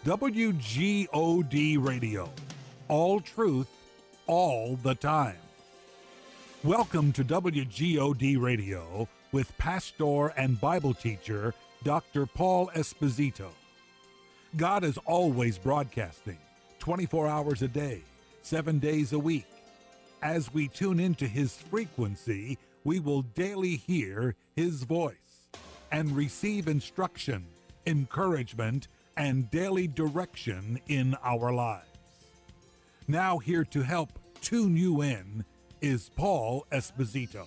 WGOD Radio. All truth, all the time. Welcome to WGOD Radio with pastor and Bible teacher Dr. Paul Esposito. God is always broadcasting, 24 hours a day, 7 days a week. As we tune into His frequency, we will daily hear His voice and receive instruction, encouragement, and daily direction in our lives. Now here to help tune you in is Paul Esposito.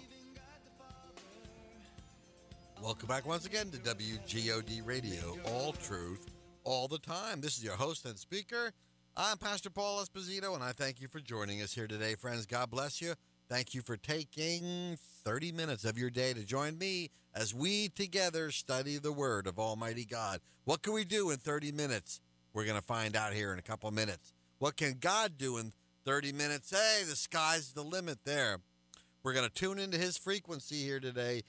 Welcome back once again to WGOD Radio, all truth, all the time. This is your host and speaker. I'm Pastor Paul Esposito, and I thank you for joining us here today, friends. God bless you. Thank you for taking 30 minutes of your day to join me as we together study the Word of Almighty God. What can we do in 30 minutes? We're going to find out here in a couple minutes. What can God do in 30 minutes? Hey, the sky's the limit there. We're going to tune into His frequency here today,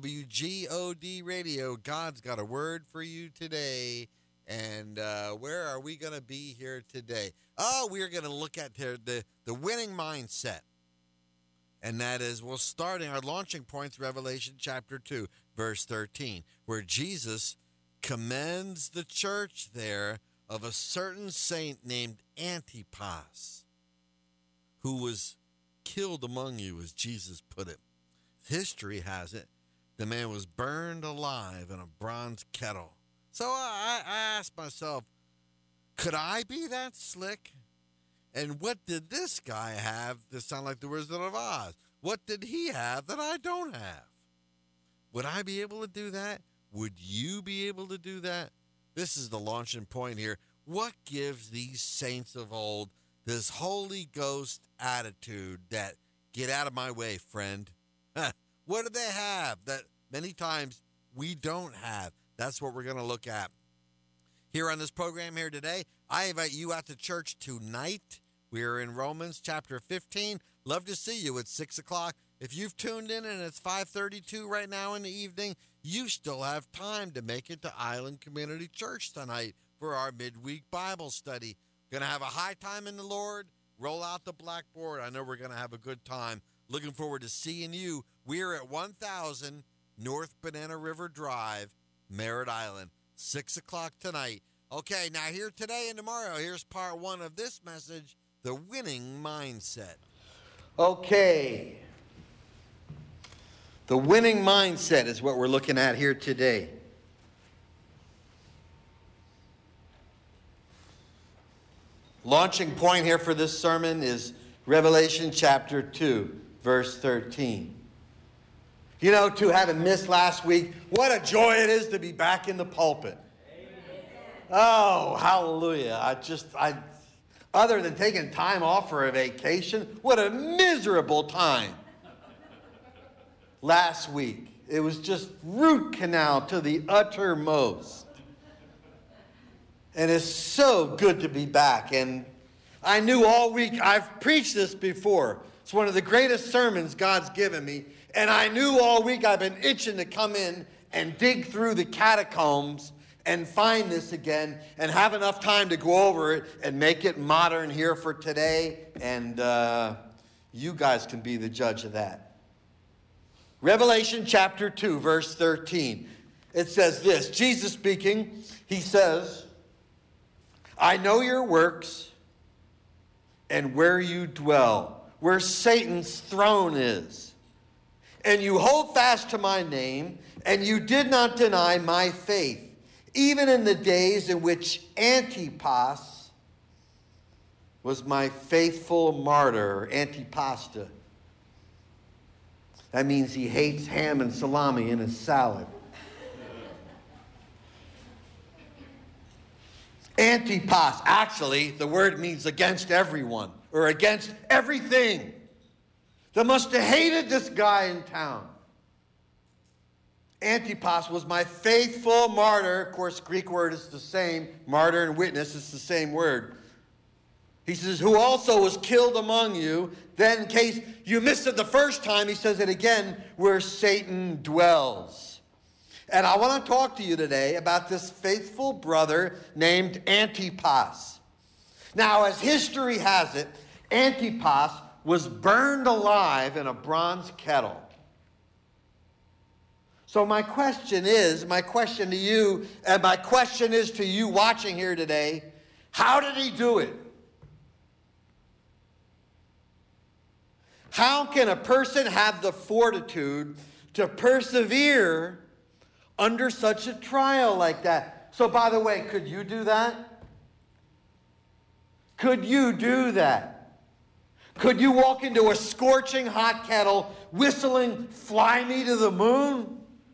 WGOD Radio. God's got a word for you today. And where are we going to be here today? Oh, we're going to look at the winning mindset. And that is, we're starting our launching points, Revelation chapter 2, verse 13, where Jesus commends the church there of a certain saint named Antipas, who was killed among you, as Jesus put it. History has it, the man was burned alive in a bronze kettle. So I asked myself, could I be that slick? And what did this guy have to sound like the Wizard of Oz? What did he have that I don't have? Would I be able to do that? Would you be able to do that? This is the launching point here. What gives these saints of old this Holy Ghost attitude that, get out of my way, friend? What do they have that many times we don't have? That's what we're going to look at here on this program here today. I invite you out to church tonight. We are in Romans chapter 15. Love to see you at 6 o'clock. If you've tuned in and it's 5:32 right now in the evening, you still have time to make it to Island Community Church tonight for our midweek Bible study. Going to have a high time in the Lord. Roll out the blackboard. I know we're going to have a good time. Looking forward to seeing you. We're at 1000 North Banana River Drive, Merritt Island, 6 o'clock tonight. Okay, now here today and tomorrow, here's part one of this message, the winning mindset. Okay. The winning mindset is what we're looking at here today. Launching point here for this sermon is Revelation chapter 2, verse 13. You know, to having missed last week, what a joy it is to be back in the pulpit. Amen. Oh, hallelujah. Other than taking time off for a vacation, what a miserable time. Last week, it was just root canal to the uttermost. And it's so good to be back. And I knew all week, I've preached this before. It's one of the greatest sermons God's given me. And I knew all week I've been itching to come in and dig through the catacombs and find this again and have enough time to go over it and make it modern here for today. And you guys can be the judge of that. Revelation chapter 2, verse 13. It says this, Jesus speaking, he says, I know your works and where you dwell, where Satan's throne is. And you hold fast to my name, and you did not deny my faith, even in the days in which Antipas was my faithful martyr, antipasta. That means he hates ham and salami in his salad. Antipas, actually, the word means against everyone, or against everything. They must have hated this guy in town. Antipas was my faithful martyr. Of course, Greek word is the same. Martyr and witness is the same word. He says, who also was killed among you. Then in case you missed it the first time, he says it again, where Satan dwells. And I want to talk to you today about this faithful brother named Antipas. Now, as history has it, Antipas was burned alive in a bronze kettle. So my question to you, and my question is to you watching here today, how did he do it? How can a person have the fortitude to persevere under such a trial like that? So by the way, could you do that? Could you do that? Could you walk into a scorching hot kettle whistling "Fly Me to the Moon"?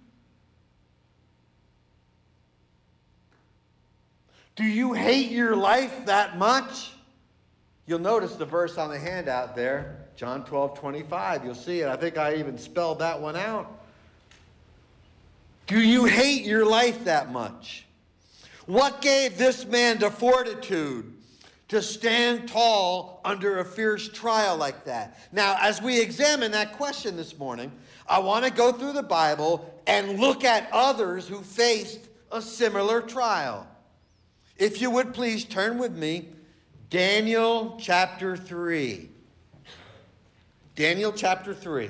Do you hate your life that much? You'll notice the verse on the handout there, John 12:25. You'll see it. I think I even spelled that one out. Do you hate your life that much? What gave this man the fortitude to stand tall under a fierce trial like that? Now, as we examine that question this morning, I want to go through the Bible and look at others who faced a similar trial. If you would please turn with me, Daniel chapter 3. Daniel chapter 3.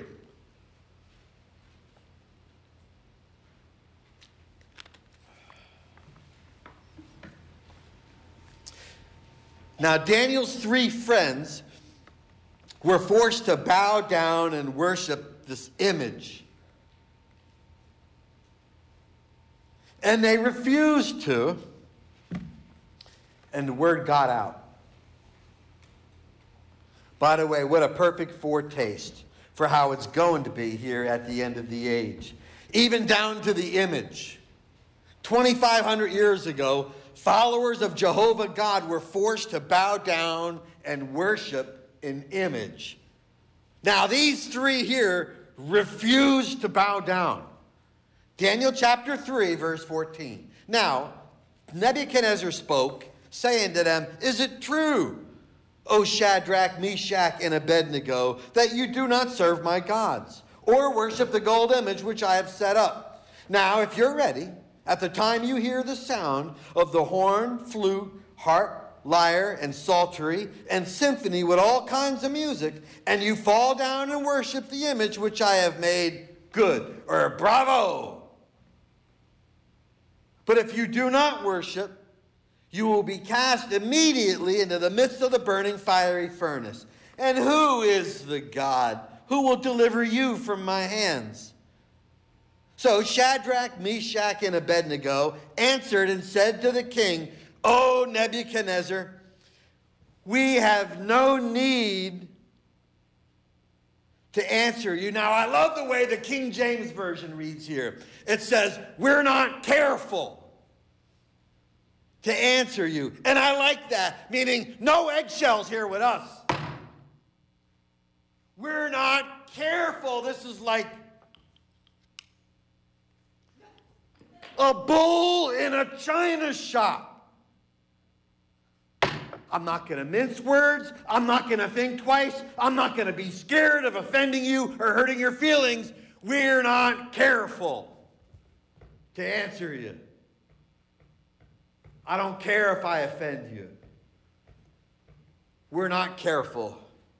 Now, Daniel's three friends were forced to bow down and worship this image. And they refused to. And the word got out. By the way, what a perfect foretaste for how it's going to be here at the end of the age. Even down to the image. 2,500 years ago, followers of Jehovah God were forced to bow down and worship an image. Now, these three here refused to bow down. Daniel chapter 3, verse 14. Now, Nebuchadnezzar spoke, saying to them, "Is it true, O Shadrach, Meshach, and Abednego, that you do not serve my gods, or worship the gold image which I have set up? Now, if you're ready, at the time you hear the sound of the horn, flute, harp, lyre, and psaltery, and symphony with all kinds of music, and you fall down and worship the image which I have made, good," or bravo. "But if you do not worship, you will be cast immediately into the midst of the burning fiery furnace. And who is the God who will deliver you from my hands?" So Shadrach, Meshach, and Abednego answered and said to the king, "O Nebuchadnezzar, we have no need to answer you." Now, I love the way the King James Version reads here. It says, "We're not careful to answer you." And I like that, meaning no eggshells here with us. We're not careful. This is like a bull in a china shop. I'm not going to mince words. I'm not going to think twice. I'm not going to be scared of offending you or hurting your feelings. We're not careful to answer you. I don't care if I offend you. We're not careful.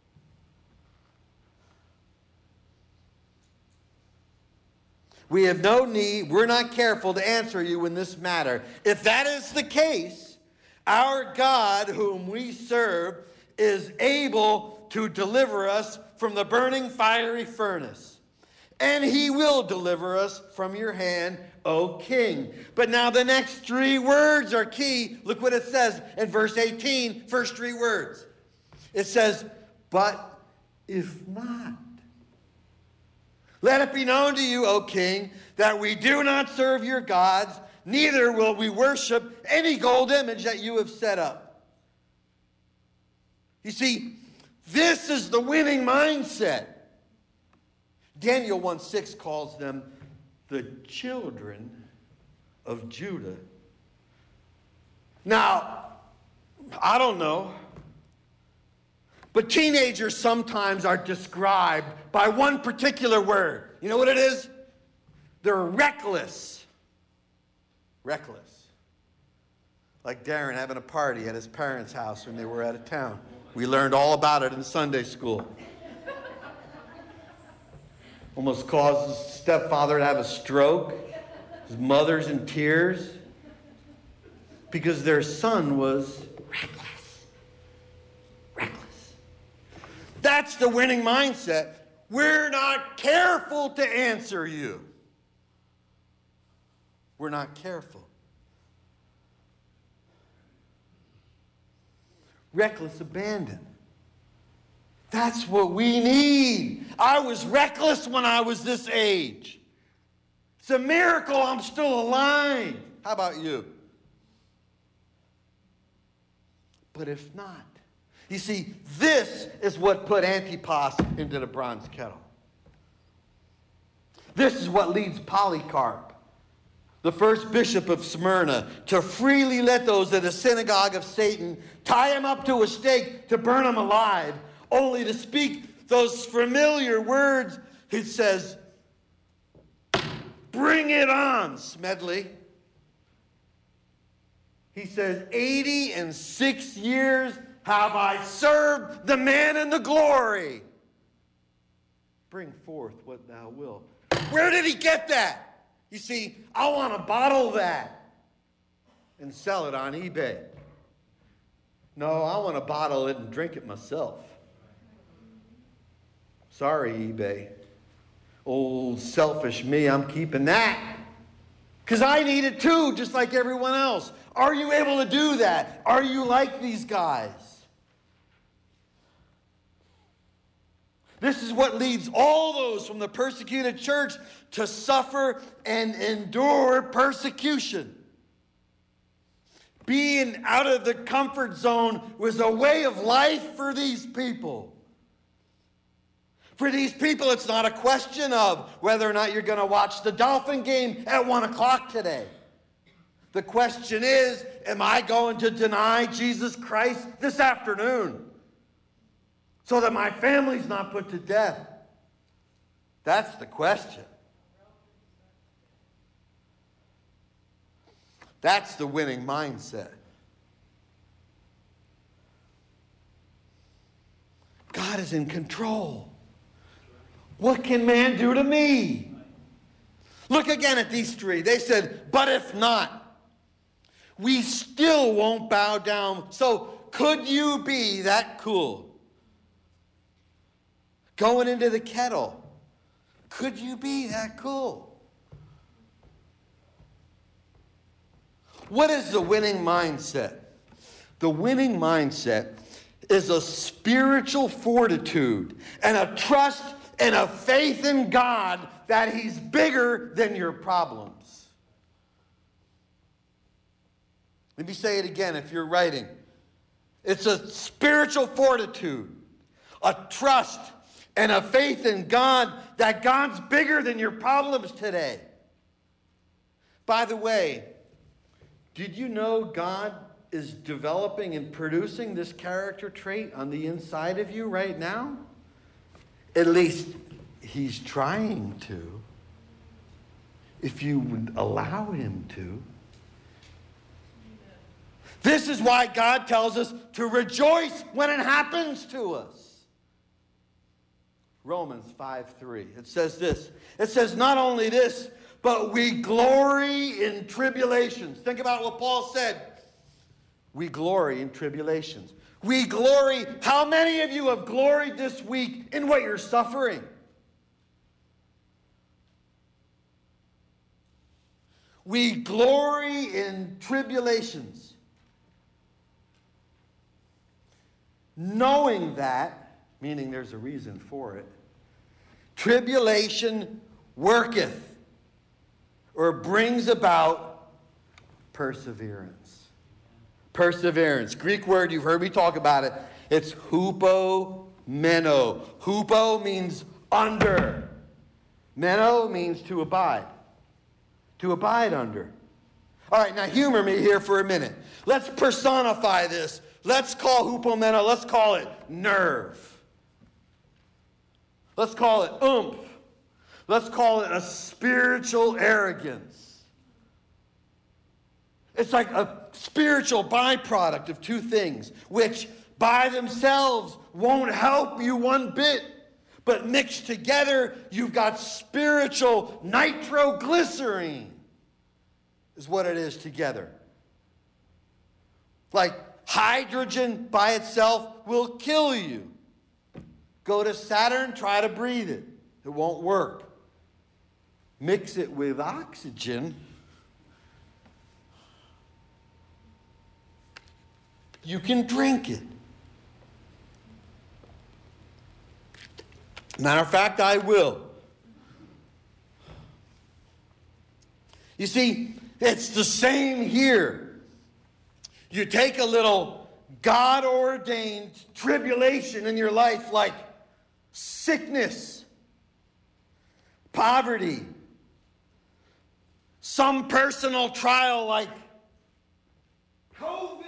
We have no need, we're not careful to answer you in this matter. If that is the case, our God whom we serve is able to deliver us from the burning fiery furnace. And he will deliver us from your hand, O king. But now the next three words are key. Look what it says in verse 18, first three words. It says, "But if not, let it be known to you, O king, that we do not serve your gods, neither will we worship any gold image that you have set up." You see, this is the winning mindset. Daniel 1:6 calls them the children of Judah. Now, I don't know, but teenagers sometimes are described by one particular word. You know what it is? They're reckless. Reckless. Like Darren having a party at his parents' house when they were out of town. We learned all about it in Sunday school. Almost caused his stepfather to have a stroke. His mother's in tears. Because their son was reckless. Reckless. That's the winning mindset. We're not careful to answer you. We're not careful. Reckless abandon. That's what we need. I was reckless when I was this age. It's a miracle I'm still alive. How about you? But if not, you see, this is what put Antipas into the bronze kettle. This is what leads Polycarp, the first bishop of Smyrna, to freely let those at the synagogue of Satan tie him up to a stake to burn him alive, only to speak those familiar words. He says, "Bring it on, Smedley." He says, 86 years have I served the man in the glory. Bring forth what thou wilt. Where did he get that? You see, I want to bottle that and sell it on eBay. No, I want to bottle it and drink it myself. Sorry, eBay. Old selfish me, I'm keeping that. Because I need it too, just like everyone else. Are you able to do that? Are you like these guys? This is what leads all those from the persecuted church to suffer and endure persecution. Being out of the comfort zone was a way of life for these people. For these people, it's not a question of whether or not you're going to watch the Dolphin game at 1 o'clock today. The question is, am I going to deny Jesus Christ this afternoon so that my family's not put to death? That's the question. That's the winning mindset. God is in control. What can man do to me? Look again at these three. They said, but if not, we still won't bow down. So could you be that cool? Going into the kettle. Could you be that cool? What is the winning mindset? The winning mindset is a spiritual fortitude and a trust and a faith in God that He's bigger than your problems. Let me say it again if you're writing. It's a spiritual fortitude, a trust, and a faith in God that God's bigger than your problems today. By the way, did you know God is developing and producing this character trait on the inside of you right now? At least He's trying to, if you would allow Him to. This is why God tells us to rejoice when it happens to us. Romans 5:3. It says this. It says not only this, but we glory in tribulations. Think about what Paul said. We glory in tribulations. We glory. How many of you have gloried this week in what you're suffering? We glory in tribulations. Knowing that, meaning there's a reason for it, tribulation worketh or brings about perseverance. Perseverance. Greek word, you've heard me talk about it. It's hupomeno. Hupo means under. Meno means to abide. To abide under. All right, now humor me here for a minute. Let's personify this. Let's call hupomeno, let's call it nerve. Let's call it oomph. Let's call it a spiritual arrogance. It's like a spiritual byproduct of two things, which by themselves won't help you one bit. But mixed together, you've got spiritual nitroglycerine, is what it is together. Like hydrogen by itself will kill you. Go to Saturn, try to breathe it. It won't work. Mix it with oxygen. You can drink it. Matter of fact, I will. You see, it's the same here. You take a little God-ordained tribulation in your life like sickness, poverty, some personal trial like COVID,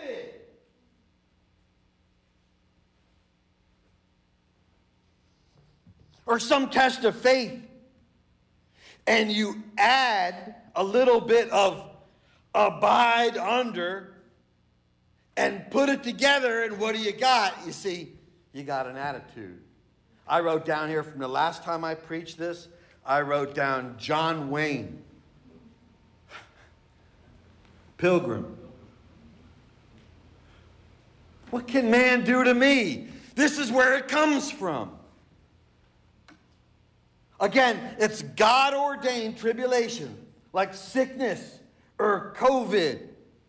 or some test of faith, and you add a little bit of abide under and put it together, and what do you got? You see, you got an attitude. I wrote down here from the last time I preached this, I wrote down John Wayne, Pilgrim. What can man do to me? This is where it comes from. Again, it's God-ordained tribulation, like sickness or COVID.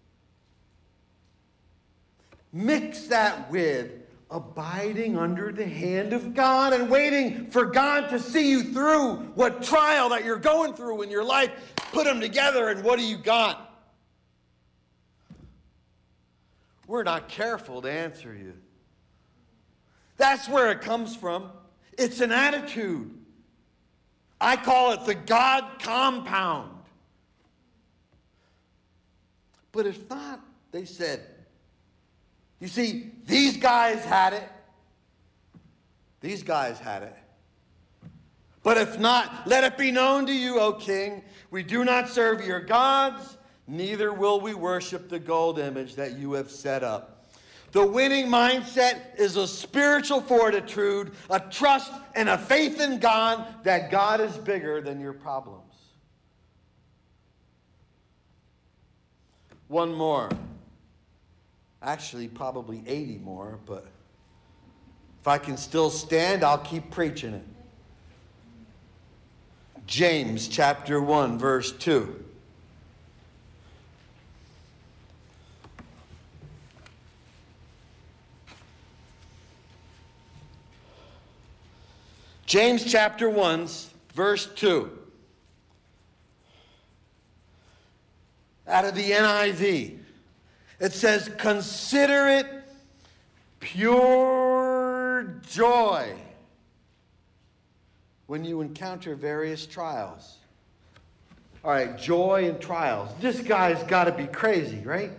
Mix that with abiding under the hand of God and waiting for God to see you through what trial that you're going through in your life. Put them together, and what do you got? We're not careful to answer you. That's where it comes from. It's an attitude. I call it the God compound. But if not, they said, you see, these guys had it. These guys had it. But if not, let it be known to you, O king, we do not serve your gods, neither will we worship the gold image that you have set up. The winning mindset is a spiritual fortitude, a trust and a faith in God that God is bigger than your problems. One more. Actually, probably 80 more, but if I can still stand, I'll keep preaching it. James chapter 1, verse 2. James chapter 1, verse 2. Out of the NIV. It says, consider it pure joy when you encounter various trials. All right, joy and trials. This guy's got to be crazy, right?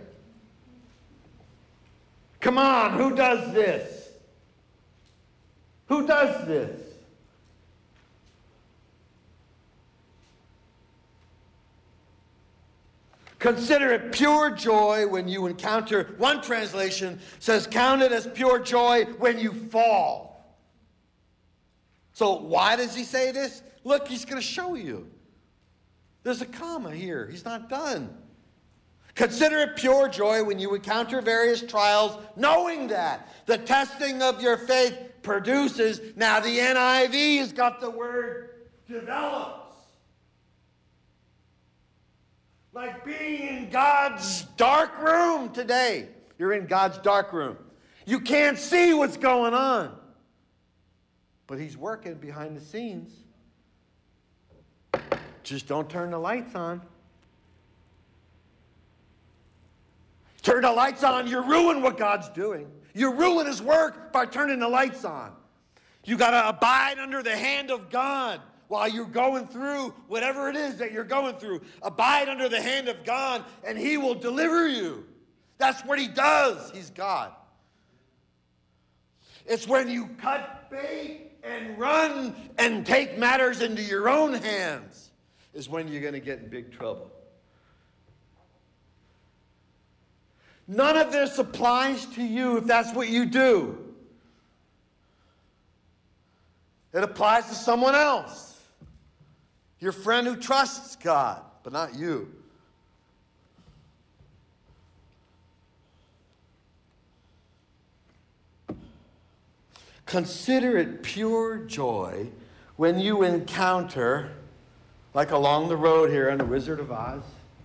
Come on, who does this? Who does this? Consider it pure joy when you encounter, one translation says, count it as pure joy when you fall. So why does he say this? Look, he's going to show you. There's a comma here. He's not done. Consider it pure joy when you encounter various trials, knowing that the testing of your faith produces, now the NIV has got the word develops. Like being in God's dark room today. You're in God's dark room. You can't see what's going on. But he's working behind the scenes. Just don't turn the lights on. Turn the lights on, you ruin what God's doing. You ruin his work by turning the lights on. You got to abide under the hand of God. While you're going through whatever it is that you're going through, abide under the hand of God and he will deliver you. That's what he does. He's God. It's when you cut bait and run and take matters into your own hands is when you're going to get in big trouble. None of this applies to you if that's what you do. It applies to someone else. Your friend who trusts God, but not you. Consider it pure joy when you encounter, like along the road here on the Wizard of Oz,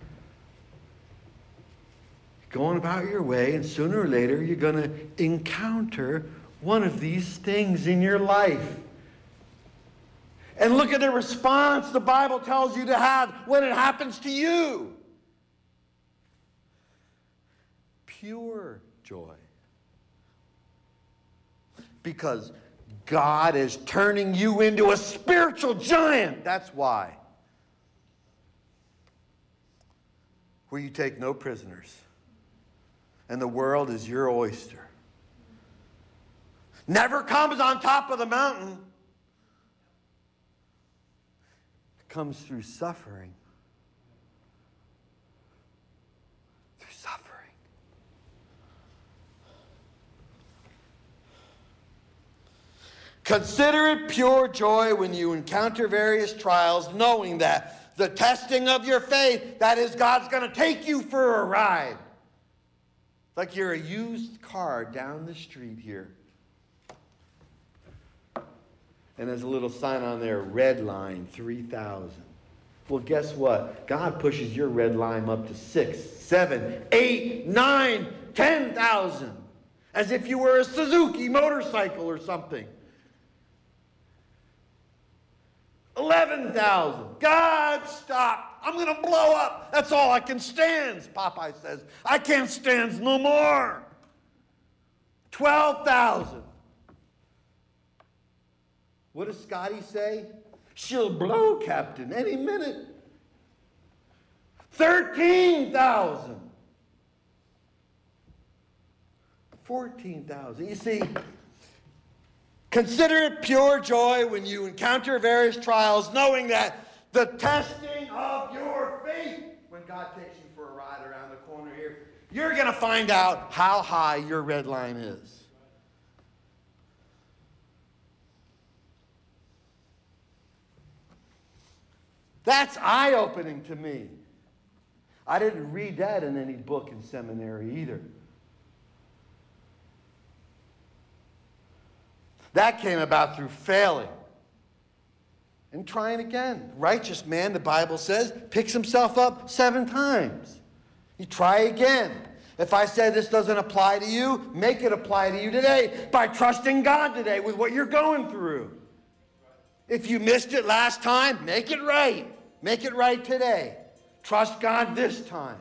going about your way, and sooner or later you're going to encounter one of these things in your life. And look at the response the Bible tells you to have when it happens to you. Pure joy. Because God is turning you into a spiritual giant. That's why. Where you take no prisoners. And the world is your oyster. Never comes on top of the mountain. It comes through suffering. Through suffering. Consider it pure joy when you encounter various trials, knowing that the testing of your faith, that is, God's going to take you for a ride. Like you're a used car down the street here. And there's a little sign on there, red line 3,000. Well, guess what? God pushes your red line up to 6, 7, 8, 9, 10,000. As if you were a Suzuki motorcycle or something. 11,000. God, stop. I'm going to blow up. That's all I can stand, Popeye says. I can't stand no more. 12,000. What does Scotty say? She'll blow, Captain, any minute. 13,000. 14,000. You see, consider it pure joy when you encounter various trials, knowing that the testing of your faith, when God takes you for a ride around the corner here, you're going to find out how high your red line is. That's eye-opening to me. I didn't read that in any book in seminary either. That came about through failing and trying again. Righteous man, the Bible says, picks himself up 7 times. You try again. If I say this doesn't apply to you, make it apply to you today by trusting God today with what you're going through. If you missed it last time, make it right. Make it right today. Trust God this time.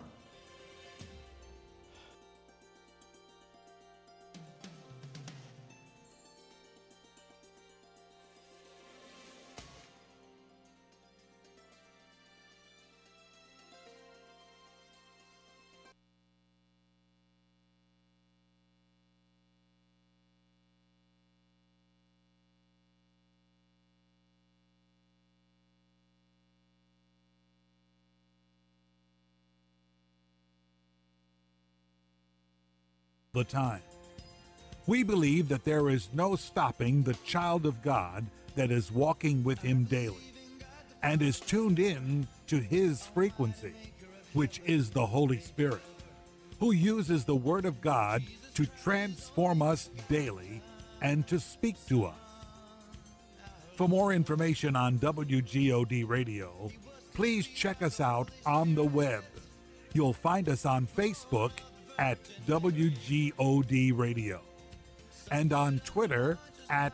The time. We believe that there is no stopping the child of God that is walking with him daily and is tuned in to his frequency, which is the Holy Spirit, who uses the Word of God to transform us daily and to speak to us. For more information on WGOD Radio, please check us out on the web. You'll find us on Facebook at WGOD Radio and on Twitter at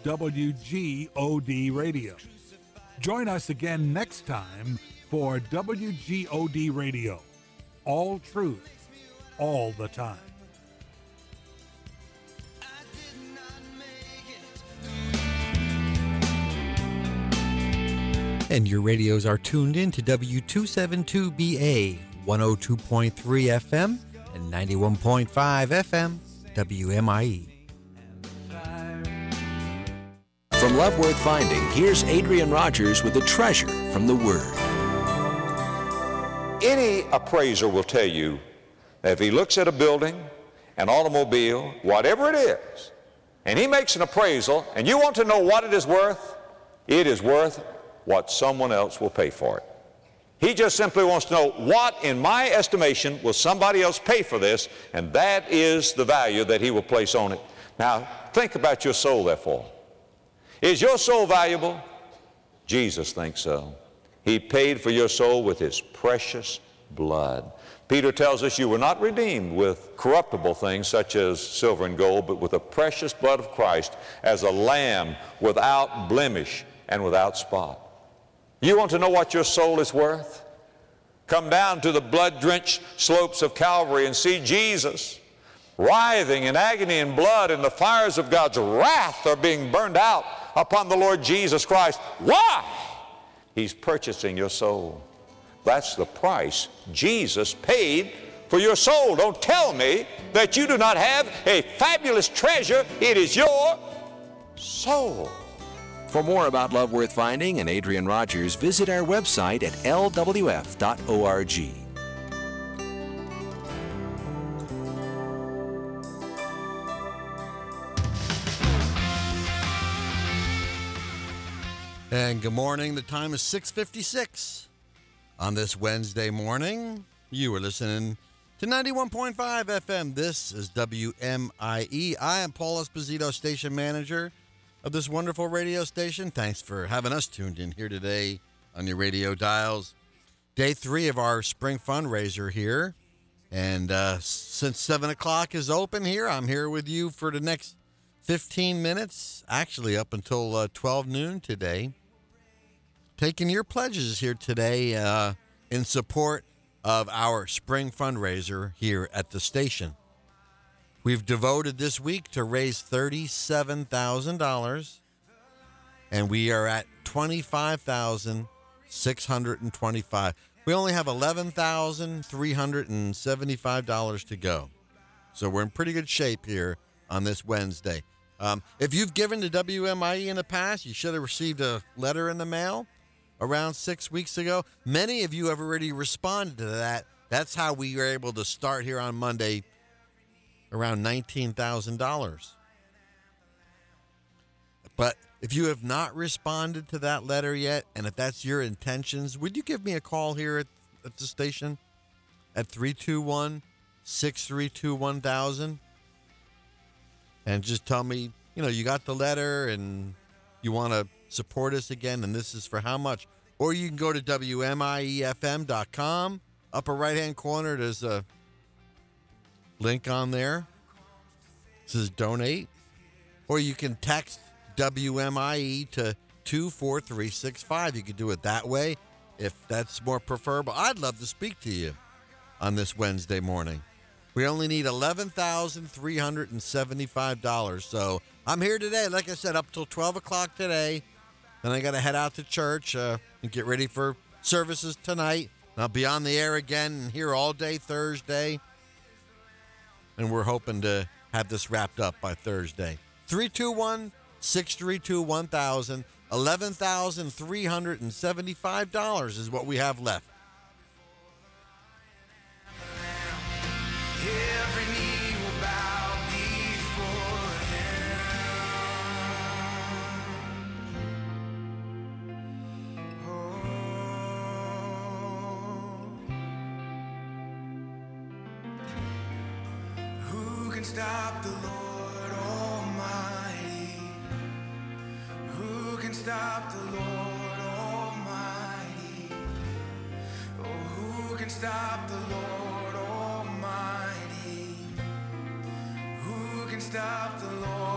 WGOD Radio. Join us again next time for WGOD Radio. All truth, all the time. And your radios are tuned in to W272BA, 102.3 FM and 91.5 FM, WMIE. From Love Worth Finding, here's Adrian Rogers with a treasure from the Word. Any appraiser will tell you If he looks at a building, an automobile, whatever it is, and he makes an appraisal, and you want to know what it is worth what someone else will pay for it. He just simply wants to know what, in my estimation, will somebody else pay for this, and that is the value that he will place on it. Now, think about your soul, therefore. Is your soul valuable? Jesus thinks so. He paid for your soul with his precious blood. Peter tells us you were not redeemed with corruptible things such as silver and gold, but with the precious blood of Christ as a lamb without blemish and without spot. You want to know what your soul is worth? Come down to the blood-drenched slopes of Calvary and see Jesus writhing in agony and blood, and the fires of God's wrath are being burned out upon the Lord Jesus Christ. Why? He's purchasing your soul. That's the price Jesus paid for your soul. Don't tell me that you do not have a fabulous treasure. It is your soul. For more about Love Worth Finding and Adrian Rogers, visit our website at lwf.org. And good morning. The time is 6:56 on this Wednesday morning. You are listening to 91.5 FM. This is WMIE. I am Paul Esposito, station manager of this wonderful radio station. Thanks for having us tuned in here today on your radio dials. Day 3 of our spring fundraiser here. And since 7 o'clock is open here, I'm here with you for the next 15 minutes, actually up until 12 noon today. Taking your pledges here today in support of our spring fundraiser here at the station. We've devoted this week to raise $37,000, and we are at $25,625. We only have $11,375 to go. So we're in pretty good shape here on this Wednesday. If you've given to WMIE in the past, you should have received a letter in the mail around 6 weeks ago. Many of you have already responded to that. That's how we were able to start here on Monday around $19,000. But if you have not responded to that letter yet, and if that's your intentions, would you give me a call here at the station at 321-632-1000 and just tell me, you got the letter and you want to support us again, and this is for how much? Or you can go to WMIEFM.com. Upper right-hand corner, there's a link on there. It says donate. Or you can text WMIE to 24365. You can do it that way if that's more preferable. I'd love to speak to you on this Wednesday morning. We only need $11,375. So I'm here today, like I said, up till 12 o'clock today. Then I got to head out to church and get ready for services tonight. I'll be on the air again and here all day Thursday. And we're hoping to have this wrapped up by Thursday. 321-632-1000. $11,375 is what we have left. Every knee will bow before him. Who can stop the Lord Almighty? Who can stop the Lord Almighty? Oh, who can stop the Lord Almighty? Who can stop the Lord?